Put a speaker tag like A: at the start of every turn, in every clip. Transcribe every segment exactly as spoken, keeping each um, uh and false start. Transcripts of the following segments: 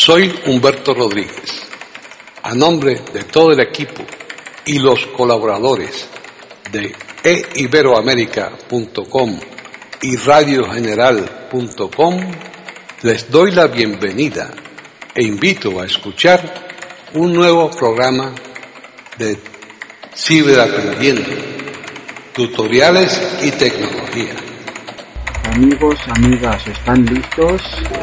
A: Soy Humberto Rodríguez. A nombre de todo el equipo y los colaboradores de e iberoamerica punto com y radio general punto com, les doy la bienvenida e invito a escuchar un nuevo programa de Ciberaprendiendo, tutoriales y tecnología.
B: Amigos, amigas, ¿están listos?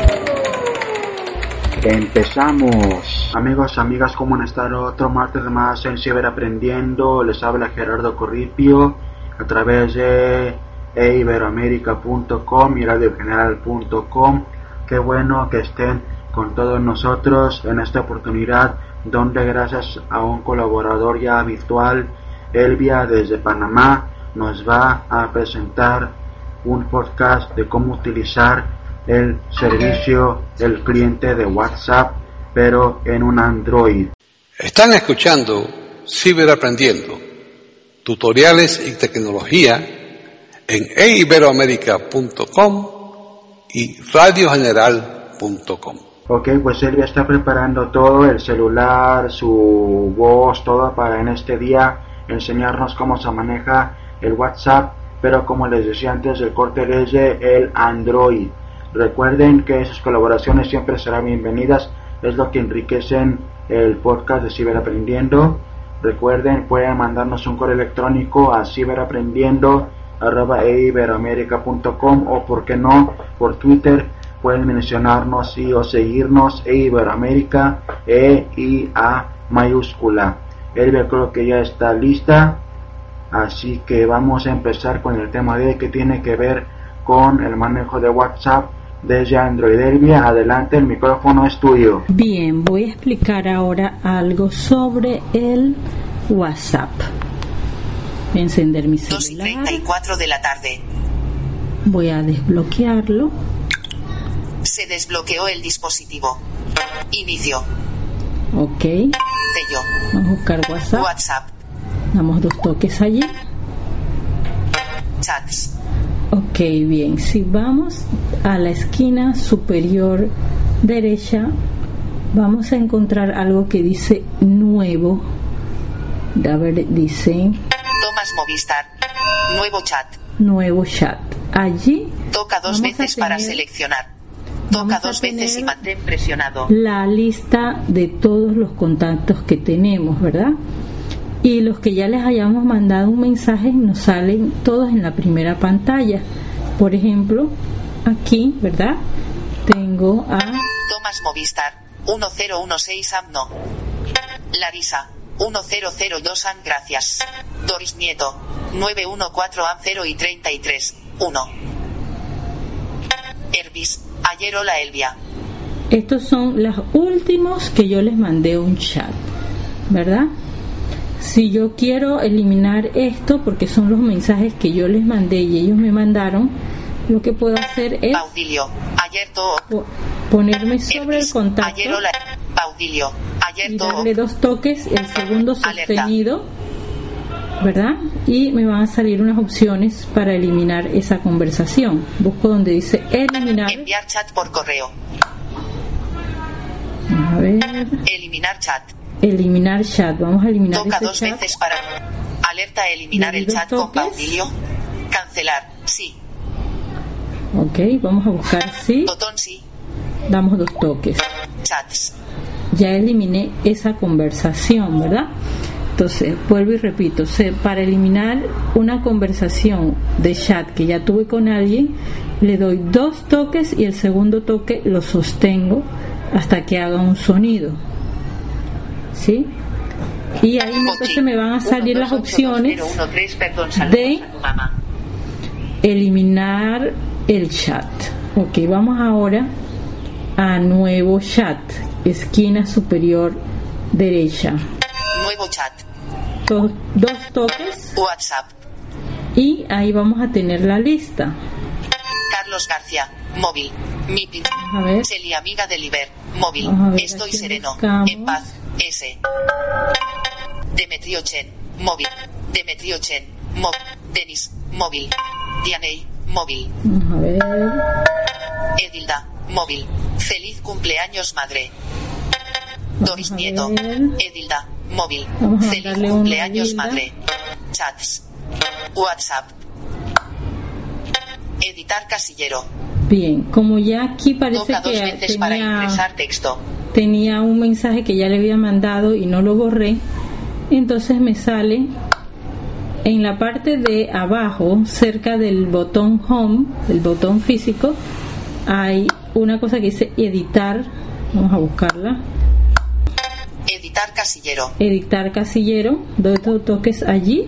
B: Empezamos. Amigos, amigas, ¿cómo están? Otro martes más en Ciberaprendiendo. Les habla Gerardo Corripio a través de e iberoamerica punto com y radio general punto com. Qué bueno que estén con todos nosotros en esta oportunidad, donde gracias a un colaborador ya habitual, Elvia desde Panamá, nos va a presentar un podcast de cómo utilizar el servicio del cliente de WhatsApp, pero en un Android.
A: Están escuchando Ciberaprendiendo, tutoriales y tecnología en e iberoamerica punto com y radio general punto com.
B: Ok, pues Elvia está preparando todo, el celular, su voz, todo para en este día enseñarnos cómo se maneja el WhatsApp, pero como les decía antes, el corte desde el Android. Recuerden que esas colaboraciones siempre serán bienvenidas, es lo que enriquecen el podcast de Ciberaprendiendo. Recuerden, pueden mandarnos un correo electrónico a ciberaprendiendo arroba e iberoamerica punto com o, por qué no, por Twitter. Pueden mencionarnos y o seguirnos e Iberoamérica, E I A mayúscula. Elvia creo que ya está lista, así que vamos a empezar con el tema de hoy, que tiene que ver con el manejo de WhatsApp desde Android. Elvia, adelante, el micrófono es tuyo.
C: Bien, voy a explicar ahora algo sobre el WhatsApp. Voy a encender mi celular.
D: dos y treinta y cuatro de la tarde.
C: Voy a desbloquearlo.
D: Se desbloqueó el dispositivo. Inicio.
C: Ok.
D: Sello.
C: Vamos a buscar WhatsApp.
D: WhatsApp.
C: Damos dos toques allí.
D: Chats.
C: Ok, bien. Si vamos a la esquina superior derecha, vamos a encontrar algo que dice nuevo. A ver, dice
D: Tomás Movistar. Nuevo chat.
C: nuevo chat. Allí
D: Toca dos veces para seleccionar. Toca dos veces y mantén presionado
C: la lista de todos los contactos que tenemos, ¿verdad? Y los que ya les hayamos mandado un mensaje nos salen todos en la primera pantalla. Por ejemplo, aquí, ¿verdad? Tengo a
D: Tomás Movistar uno cero uno seis A M no. Larisa uno cero cero dos A M gracias. Doris Nieto nueve uno cuatro A M cero y treinta y tres uno. Hervis ayer hola Elvia.
C: Estos son los últimos que yo les mandé un chat, ¿verdad? Si yo quiero eliminar esto, porque son los mensajes que yo les mandé y ellos me mandaron, lo que puedo hacer es
D: Baudilio ayer todo.
C: po- ponerme sobre
D: Hervis,
C: el contacto
D: ayer hola Baudilio ayer
C: y
D: todo.
C: darle dos toques, el segundo
D: Alerta.
C: sostenido, ¿verdad? Y me van a salir unas opciones para eliminar esa conversación. Busco donde dice eliminar.
D: Enviar chat por correo.
C: A ver,
D: Eliminar chat.
C: eliminar chat. Vamos a eliminar
D: Toca
C: ese
D: dos
C: chat.
D: veces para alerta eliminar
C: Le
D: el
C: doy dos
D: chat con
C: toques.
D: Baudilio. Cancelar. Sí.
C: Ok, vamos a buscar sí.
D: Botón sí.
C: Damos dos toques.
D: Chats.
C: Ya eliminé esa conversación, ¿verdad? Entonces, vuelvo y repito, se- para eliminar una conversación de chat que ya tuve con alguien, le doy dos toques y el segundo toque lo sostengo hasta que haga un sonido. ¿Sí? Y ahí entonces me van a salir las opciones de eliminar el chat. Ok, vamos ahora a nuevo chat, esquina superior derecha.
D: Nuevo chat.
C: To- dos toques
D: WhatsApp.
C: y ahí vamos a tener la lista.
D: Carlos García. Móvil. Mi pin.
C: A ver.
D: Celi amiga del Iber. Móvil.
C: Vamos a ver,
D: Estoy
C: aquí
D: sereno.
C: buscamos.
D: En paz. S. Demetrio Chen. Móvil. Demetrio Chen. Móvil. Denis. Móvil. Dianey. Móvil.
C: Vamos a ver.
D: Edilda. Móvil. Feliz cumpleaños madre. Doris Nieto. Edilda. Móvil. Feliz cumpleaños madre. Chats. WhatsApp. Editar casillero.
C: Bien, como ya aquí parece
D: Toca dos
C: que
D: veces
C: tenía,
D: para ingresar texto.
C: tenía un mensaje que ya le había mandado y no lo borré, entonces me sale en la parte de abajo, cerca del botón Home, el botón físico, hay una cosa que dice editar. Vamos a buscarla.
D: Editar casillero.
C: Editar casillero. Doy dos toques allí.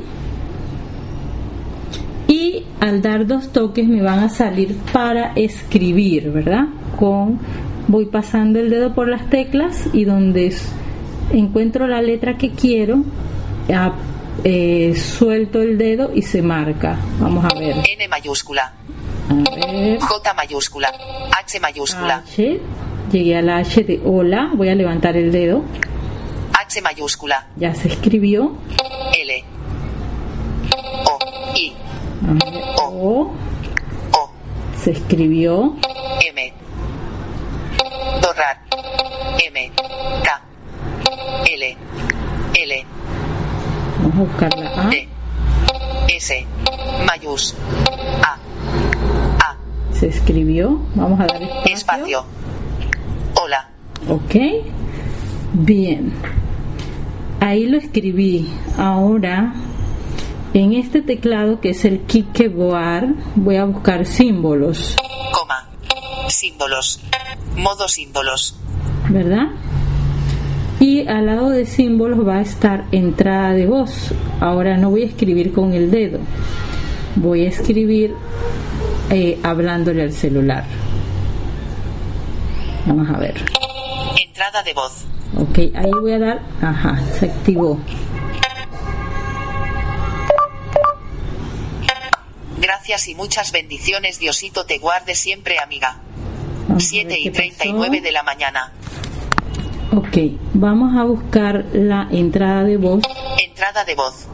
C: Y al dar dos toques me van a salir para escribir, ¿verdad? Con voy pasando el dedo por las teclas y donde encuentro la letra que quiero, a, eh, suelto el dedo y se marca. Vamos a ver.
D: N mayúscula.
C: A ver.
D: J mayúscula. H mayúscula.
C: H. Llegué a la H de hola. Voy a levantar el dedo.
D: H mayúscula.
C: Ya se escribió.
D: L. O. I.
C: A ver, O.
D: O.
C: Se escribió.
D: M. Borrar. M. K. L. L.
C: Vamos a buscar la A.
D: D. S. Mayús. A. A.
C: Se escribió. Vamos a dar espacio.
D: Espacio. Hola.
C: Ok. Bien. Ahí lo escribí. Ahora, en este teclado que es el keyboard, voy a buscar símbolos.
D: Coma. Símbolos. Modo símbolos.
C: ¿Verdad? Y al lado de símbolos va a estar entrada de voz. Ahora no voy a escribir con el dedo. Voy a escribir eh, hablándole al celular. Vamos a ver.
D: Entrada de voz.
C: Ok, ahí voy a dar. Ajá, se activó.
D: Gracias y muchas bendiciones. Diosito te guarde siempre, amiga. siete y treinta y
C: pasó.
D: nueve de la mañana.
C: Ok, vamos a buscar la entrada de voz.
D: Entrada de voz.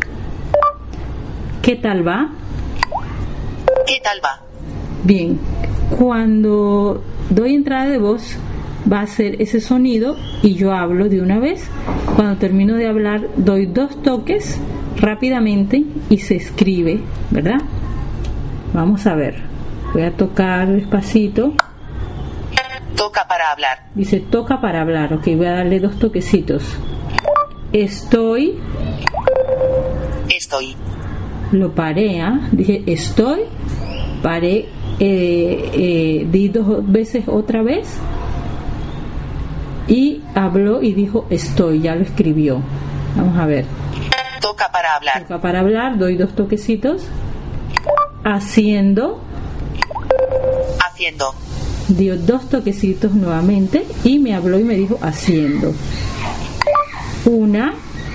C: ¿Qué tal va?
D: ¿Qué tal va?
C: Bien, cuando doy entrada de voz va a hacer ese sonido y yo hablo de una vez. Cuando termino de hablar doy dos toques rápidamente y se escribe, ¿verdad? Vamos a ver. Voy a tocar despacito.
D: Toca para hablar.
C: Dice toca para hablar. Ok, voy a darle dos toquecitos. Estoy.
D: Estoy.
C: Lo paré, ¿eh? Dije estoy. Paré. Eh, eh, di dos veces otra vez. Y habló y dijo estoy. Ya lo escribió. Vamos a ver.
D: Toca para hablar.
C: Toca para hablar. Doy dos toquecitos. Haciendo.
D: Haciendo.
C: Dio dos toquecitos nuevamente y me habló y me dijo haciendo. Una.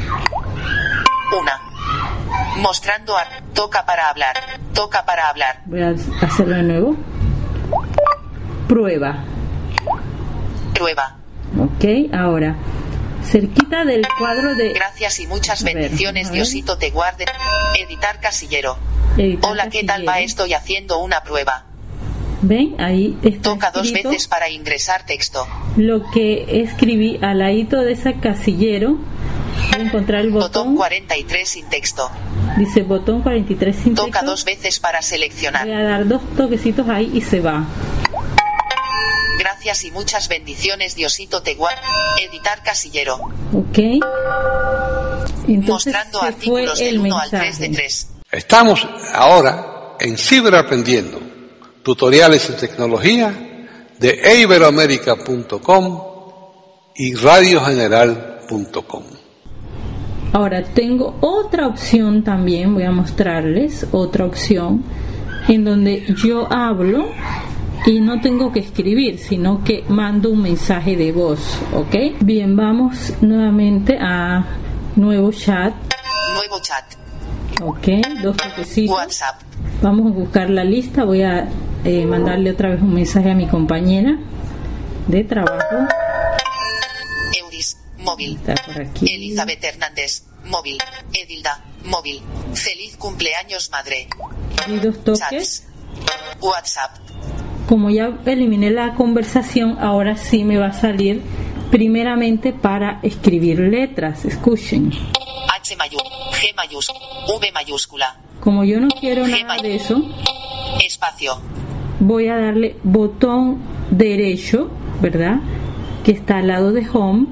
D: Una. Mostrando a. Toca para hablar. Toca para hablar.
C: Voy a hacerlo de nuevo. Prueba.
D: Prueba.
C: Ok, ahora. Cerquita del cuadro de.
D: Gracias y muchas
C: A ver,
D: bendiciones.
C: a ver.
D: Diosito te guarde. Editar casillero.
C: Editar
D: Hola, ¿qué tal va?
C: casillero.
D: Estoy haciendo una prueba.
C: ¿Ven? Ahí está
D: Toca dos
C: escrito
D: veces para ingresar texto.
C: lo que escribí al ladito de ese casillero. Voy a encontrar el
D: Botón
C: botón.
D: cuarenta y tres sin texto.
C: Dice botón cuarenta y tres sin
D: Toca
C: texto.
D: dos veces para seleccionar.
C: Voy a dar dos toquecitos ahí y se va.
D: Gracias y muchas bendiciones. Diosito te guarde. Editar casillero.
C: Ok. Entonces
D: Mostrando
C: se
D: artículos
C: fue el
D: del uno al
C: mensaje.
D: tres de tres.
A: Estamos ahora en Ciberaprendiendo, tutoriales en tecnología de e iberoamerica punto com y radio general punto com.
C: Ahora tengo otra opción también, voy a mostrarles otra opción en donde yo hablo y no tengo que escribir, sino que mando un mensaje de voz, ¿ok? Bien, vamos nuevamente a nuevo chat,
D: Nuevo chat.
C: ¿ok? Dos toquecitos.
D: WhatsApp.
C: Vamos a buscar la lista, voy a eh, mandarle otra vez un mensaje a mi compañera de trabajo.
D: Euris. Móvil.
C: Está por aquí.
D: Elizabeth Hernández. Móvil. Edilda. Móvil. Feliz cumpleaños, madre.
C: Y dos toques.
D: Chats. WhatsApp.
C: Como ya eliminé la conversación, ahora sí me va a salir primeramente para escribir letras. Escuchen.
D: H mayúscula, G mayúscula, V mayúscula.
C: Como yo no quiero nada de eso,
D: espacio.
C: Voy a darle botón derecho, ¿verdad? Que está al lado de Home.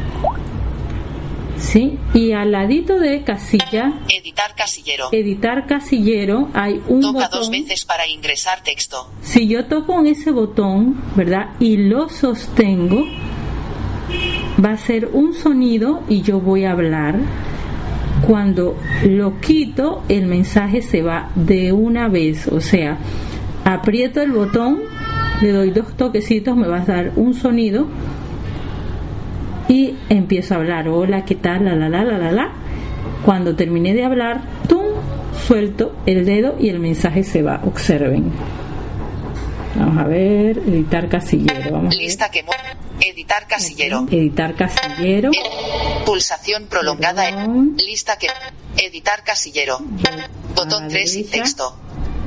C: ¿Sí? Y al ladito de casilla,
D: editar casillero.
C: Editar casillero, hay un
D: Toca
C: botón.
D: dos veces para ingresar texto.
C: Si yo toco en ese botón, ¿verdad? Y lo sostengo, va a ser un sonido y yo voy a hablar. Cuando lo quito, el mensaje se va de una vez. O sea, aprieto el botón, le doy dos toquecitos, me va a dar un sonido y empiezo a hablar. Hola, ¿qué tal? La, la, la, la, la, la. Cuando terminé de hablar, ¡tum!, suelto el dedo y el mensaje se va. Observen. Vamos a ver, editar casillero. Vamos
D: Lista que mu- editar casillero.
C: Editar casillero.
D: Ed- pulsación prolongada.
C: Perdón.
D: Lista que editar casillero. Botón tres sin texto.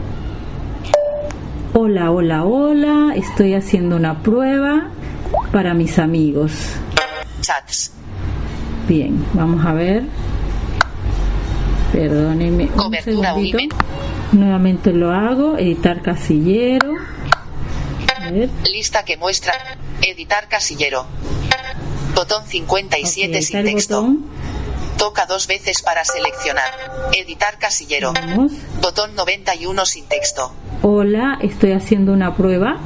C: Hola, hola, hola. Estoy haciendo una prueba para mis amigos.
D: Chats.
C: Bien, vamos a ver. Perdónenme un
D: Cobertura
C: segundito.
D: U I M.
C: Nuevamente lo hago. Editar casillero. A ver.
D: Lista que muestra. Editar casillero. Botón cincuenta y siete
C: Ok, ahí
D: sin
C: está el
D: texto.
C: botón.
D: Toca dos veces para seleccionar. Editar casillero.
C: Vamos.
D: Botón noventa y uno sin texto.
C: Hola, estoy haciendo una prueba.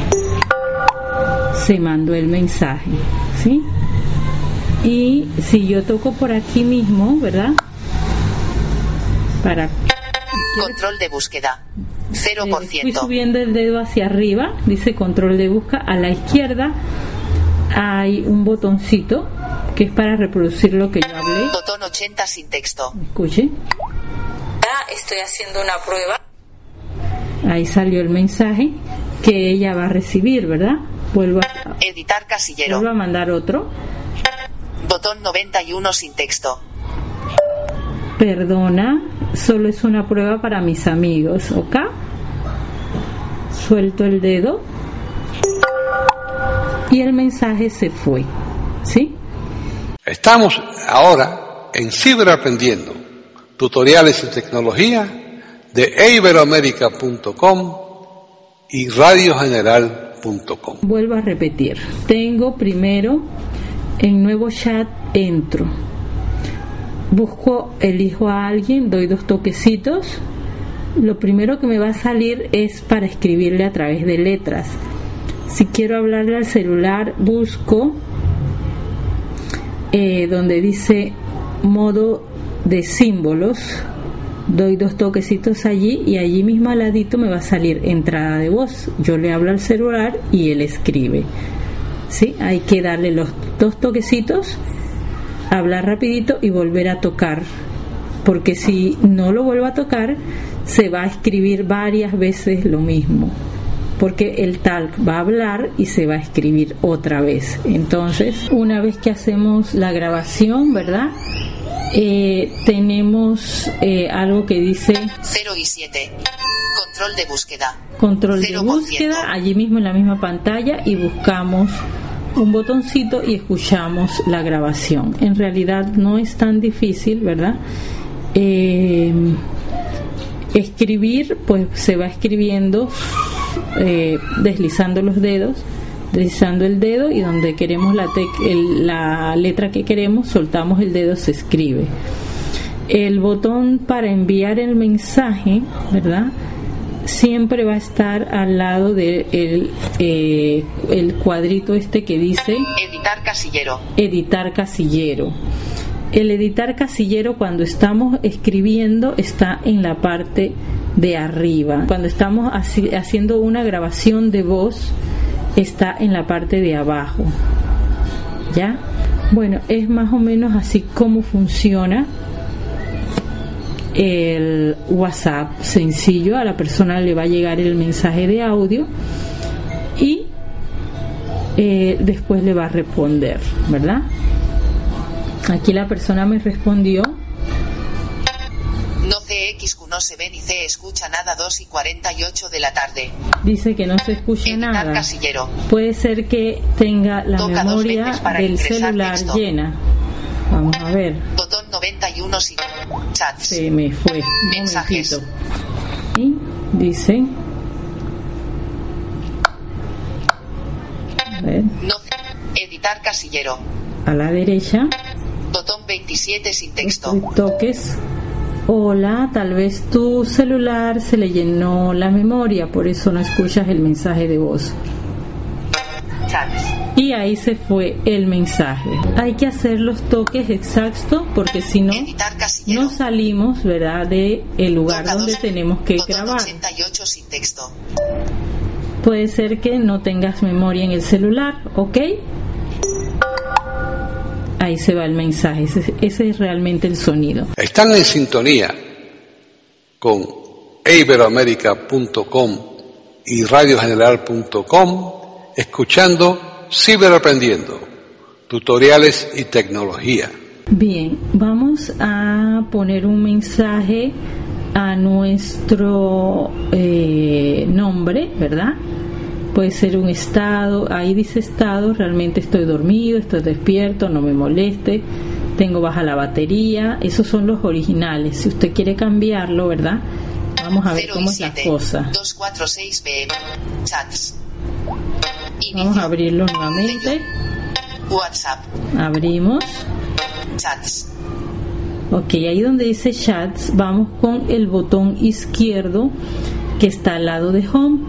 C: Se mandó el mensaje, ¿sí? Y si yo toco por aquí mismo, ¿verdad? Para
D: Control de búsqueda. cero por
C: eh, fui
D: ciento.
C: subiendo el dedo hacia arriba, dice control de búsqueda. A la izquierda hay un botoncito que es para reproducir lo que yo hablé.
D: Botón ochenta sin texto.
C: Escuche.
D: Ah, estoy haciendo una prueba.
C: Ahí salió el mensaje que ella va a recibir, ¿verdad? Vuelvo a,
D: Editar casillero.
C: vuelvo a mandar otro.
D: Botón noventa y uno sin texto.
C: Perdona, solo es una prueba para mis amigos, ¿ok? Suelto el dedo y el mensaje se fue, ¿sí?
A: Estamos ahora en Ciberaprendiendo, tutoriales en tecnología de e iberoamerica punto com y radio general punto com.
C: Vuelvo a repetir. Tengo primero en nuevo chat, entro. Busco, elijo a alguien, doy dos toquecitos. Lo primero que me va a salir es para escribirle a través de letras. Si quiero hablarle al celular, busco eh, donde dice modo de símbolos. Doy dos toquecitos allí y allí mismo al ladito me va a salir entrada de voz. Yo le hablo al celular y él escribe. ¿Sí? Hay que darle los dos toquecitos, hablar rapidito y volver a tocar. Porque si no lo vuelvo a tocar, se va a escribir varias veces lo mismo. Porque el talk va a hablar y se va a escribir otra vez. Entonces, una vez que hacemos la grabación, ¿verdad? Eh, tenemos eh, algo que dice
D: cero y siete. Control de búsqueda.
C: control de
D: cero por ciento.
C: búsqueda, allí mismo en la misma pantalla, y buscamos un botoncito y escuchamos la grabación. En realidad no es tan difícil, ¿verdad? Eh, escribir, pues se va escribiendo eh, deslizando los dedos, deslizando el dedo, y donde queremos la, tec- el, la letra que queremos, soltamos el dedo, se escribe. El botón para enviar el mensaje, ¿verdad?, siempre va a estar al lado de el, eh, el cuadrito este que dice
D: Editar casillero.
C: editar casillero. El editar casillero, cuando estamos escribiendo, está en la parte de arriba. Cuando estamos haci- haciendo una grabación de voz, está en la parte de abajo. ¿Ya? Bueno, es más o menos así como funciona el WhatsApp. Sencillo, a la persona le va a llegar el mensaje de audio y eh, después le va a responder, ¿verdad? Aquí la persona me respondió.
D: No C C X Q no se ve ni se escucha nada. Dos y cuarenta y ocho de la tarde.
C: Dice que no se escucha
D: Editar
C: nada.
D: casillero.
C: Puede ser que tenga la
D: Toca dos
C: memoria
D: veces para
C: del
D: ingresar
C: celular
D: texto.
C: llena. Vamos a ver.
D: Botón noventa y uno. Si... Chats.
C: Se me fue. Un
D: Mensajes.
C: momentito. Y dice. A ver.
D: No. Editar casillero.
C: A la derecha.
D: Botón veintisiete sin texto.
C: Tres toques. Hola, tal vez tu celular se le llenó la memoria, por eso no escuchas el mensaje de voz.
D: Chats.
C: Y ahí se fue el mensaje. Hay que hacer los toques exactos porque si no,
D: Editar casillero.
C: no salimos, ¿verdad?, de el lugar
D: Toca
C: donde
D: dos.
C: tenemos que
D: Botón
C: grabar.
D: ochenta y ocho sin texto.
C: Puede ser que no tengas memoria en el celular, ¿ok? Ahí se va el mensaje. Ese, ese es realmente el sonido.
A: Están en sintonía con e iberoamerica punto com y radio general punto com, escuchando Ciberaprendiendo, tutoriales y tecnología.
C: Bien, vamos a poner un mensaje a nuestro eh, nombre, ¿verdad? Puede ser un estado, ahí dice estado, realmente estoy dormido, estoy despierto, no me moleste, tengo baja la batería, esos son los originales. Si usted quiere cambiarlo, ¿verdad? Vamos a ver cómo es la cosa.
D: dos cuatro seis p m. Chats. Inicio.
C: Vamos a abrirlo nuevamente.
D: WhatsApp.
C: Abrimos.
D: Chats.
C: Ok, ahí donde dice chats, vamos con el botón izquierdo que está al lado de home.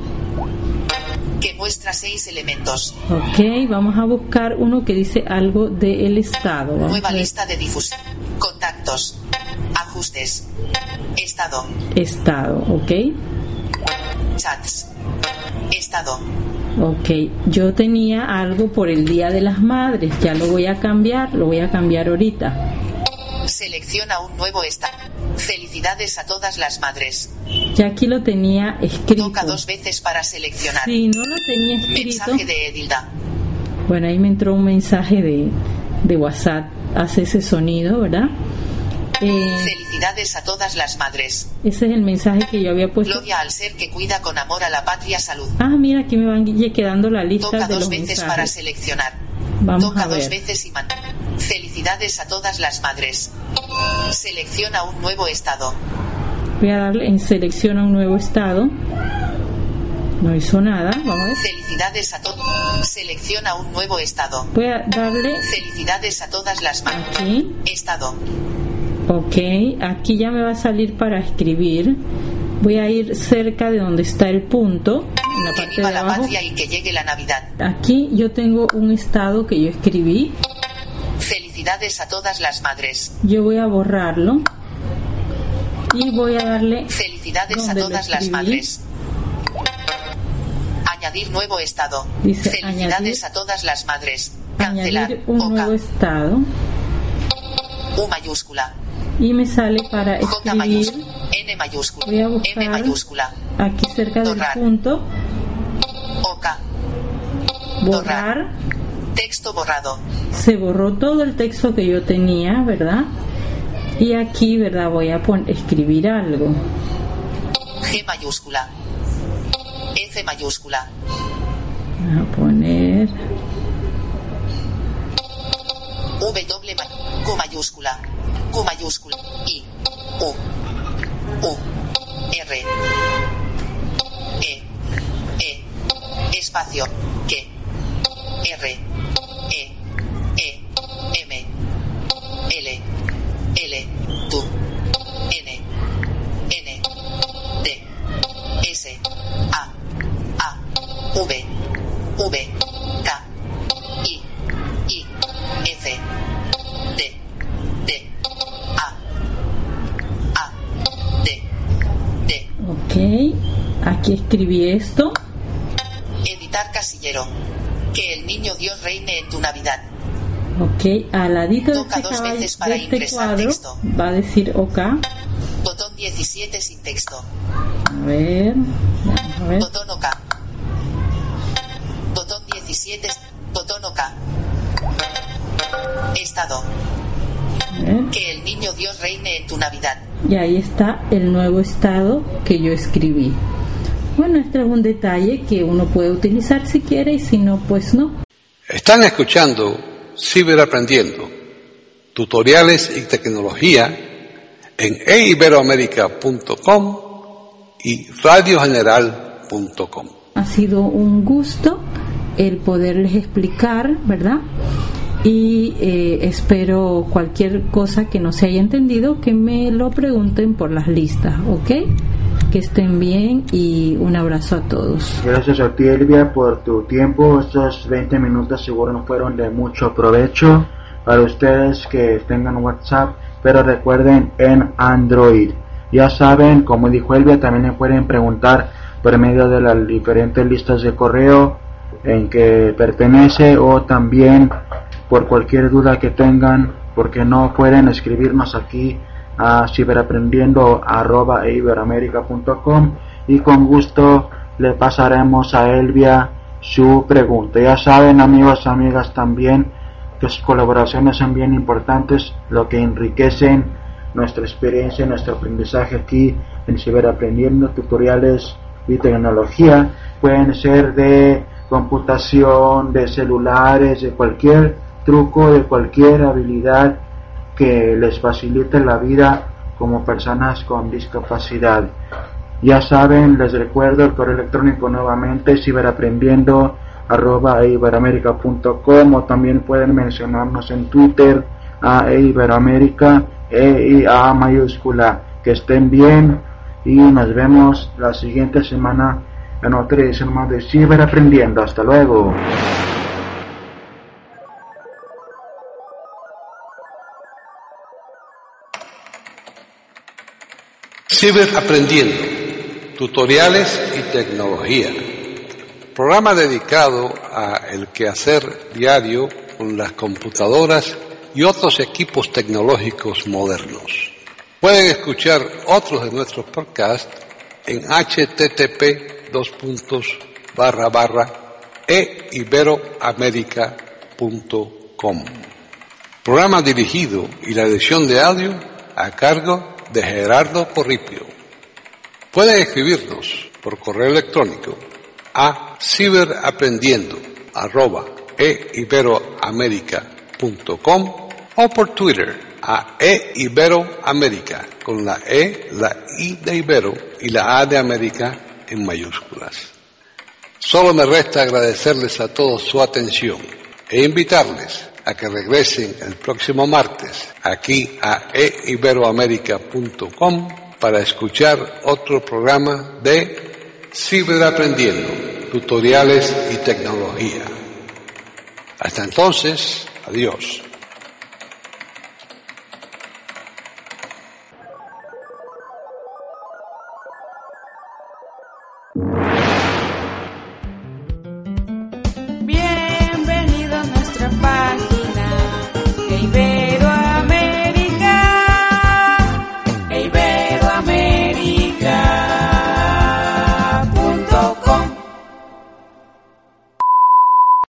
D: Que muestra seis elementos.
C: Ok, vamos a buscar uno que dice algo del estado. Vamos
D: Nueva
C: a ver.
D: lista de difusión. Contactos. Ajustes. Estado.
C: Estado, ok.
D: Chats. Estado.
C: Ok, yo tenía algo por el Día de las Madres, ya lo voy a cambiar, lo voy a cambiar ahorita.
D: Selecciona un nuevo estado. Felicidades a todas las madres.
C: Ya aquí lo tenía escrito.
D: Toca dos veces para seleccionar.
C: Si no lo tenía escrito,
D: Mensaje de Edilda.
C: bueno, ahí me entró un mensaje de, de WhatsApp, hace ese sonido, ¿verdad? Eh,
D: Felicidades a todas las madres.
C: ese es el mensaje que yo había puesto.
D: Gloria al ser que cuida con amor a la patria. Salud.
C: Ah, mira, aquí me van quedando la lista
D: Toca
C: de
D: dos
C: los
D: veces para
C: mensajes.
D: seleccionar.
C: Vamos
D: Toca
C: a
D: dos
C: ver.
D: veces y man. Felicidades a todas las madres. Selecciona un nuevo estado.
C: Voy a darle en selecciona un nuevo estado. No hizo nada, vamos a ver.
D: Felicidades a todos. Selecciona un nuevo estado.
C: Voy a darle
D: Felicidades a todas las madres.
C: aquí.
D: Estado.
C: Ok, aquí ya me va a salir para escribir. Voy a ir cerca de donde está el punto, en la
D: Que
C: parte
D: viva
C: de
D: la
C: abajo.
D: patria y que llegue la Navidad.
C: Aquí yo tengo un estado que yo escribí.
D: Felicidades a todas las madres.
C: Yo voy a borrarlo y voy a darle
D: Felicidades a
C: ¿Dónde lo
D: todas las
C: escribí?
D: madres. Añadir nuevo estado.
C: Dice,
D: Felicidades
C: añadir-
D: a todas las madres. Cancelar.
C: añadir un
D: Oca.
C: nuevo estado
D: U mayúscula.
C: y me sale para
D: J
C: escribir
D: mayúscula. N mayúscula.
C: Voy a buscar-
D: M mayúscula.
C: aquí cerca del
D: Borrar.
C: punto,
D: Oca.
C: borrar.
D: Texto borrado.
C: Se borró todo el texto que yo tenía, ¿verdad? Y aquí, ¿verdad? Voy a pon- escribir algo.
D: G mayúscula. F mayúscula.
C: Voy a poner
D: W may- Q mayúscula. Q mayúscula. I. U. U. R. E. E. Espacio. Que. R. E. E. M. L. L. Tu. N. N. D. S. A. A. V. V. K. I. I. F. D. D. A. A. D. D.
C: ok, aquí escribí esto.
D: Editar casillero. Que el niño Dios reine en tu Navidad.
C: Ok, al ladito de
D: Toca
C: este,
D: dos
C: caball-
D: veces para
C: de este
D: ingresar
C: cuadro
D: texto.
C: va a decir OK.
D: Botón diecisiete sin texto.
C: A ver, vamos a ver.
D: Botón OK. Botón diecisiete. Botón OK. Estado.
C: A ver.
D: Que el niño Dios reine en tu Navidad.
C: y ahí está el nuevo estado que yo escribí. Bueno, este es un detalle que uno puede utilizar si quiere y si no, pues no.
A: Están escuchando Ciberaprendiendo, tutoriales y tecnología en e iberoamerica punto com y radio general punto com.
C: Ha sido un gusto el poderles explicar, ¿verdad? Y eh, espero cualquier cosa que no se haya entendido que me lo pregunten por las listas, ¿ok? Que estén bien y un abrazo a todos.
B: Gracias a ti, Elvia, por tu tiempo. Estos veinte minutos seguro nos fueron de mucho provecho para ustedes que tengan WhatsApp, pero recuerden, en Android. Ya saben, como dijo Elvia, también me pueden preguntar por medio de las diferentes listas de correo en que pertenece, o también por cualquier duda que tengan, porque no pueden escribirnos aquí a ciberaprendiendo arroba e iberoamerica punto com y con gusto le pasaremos a Elvia su pregunta. Ya saben, amigos, amigas, también que sus colaboraciones son bien importantes, lo que enriquecen nuestra experiencia, nuestro aprendizaje aquí en Ciberaprendiendo, tutoriales y tecnología. Pueden ser de computación, de celulares, de cualquier truco, de cualquier habilidad que les facilite la vida como personas con discapacidad. Ya saben, les recuerdo el correo electrónico nuevamente, ciberaprendiendo arroba e iberoamerica punto com, o también pueden mencionarnos en Twitter a eiberoamerica, E y A mayúscula. Que estén bien y nos vemos la siguiente semana en otra edición más de Ciberaprendiendo. Hasta luego.
A: Ciberaprendiendo, tutoriales y tecnología. Programa dedicado a el quehacer diario con las computadoras y otros equipos tecnológicos modernos. Pueden escuchar otros de nuestros podcasts en http dos puntos barra barra e iberoamerica punto com. Programa dirigido y la edición de audio a cargo de Gerardo Corripio. Pueden escribirnos por correo electrónico a ciberaprendiendo arroba e iberoamerica punto com o por Twitter a eiberoamerica con la E, la I de Ibero y la A de América en mayúsculas. Solo me resta agradecerles a todos su atención e invitarles a que regresen el próximo martes aquí a e iberoamerica punto com para escuchar otro programa de Ciberaprendiendo, tutoriales y tecnología. Hasta entonces, adiós.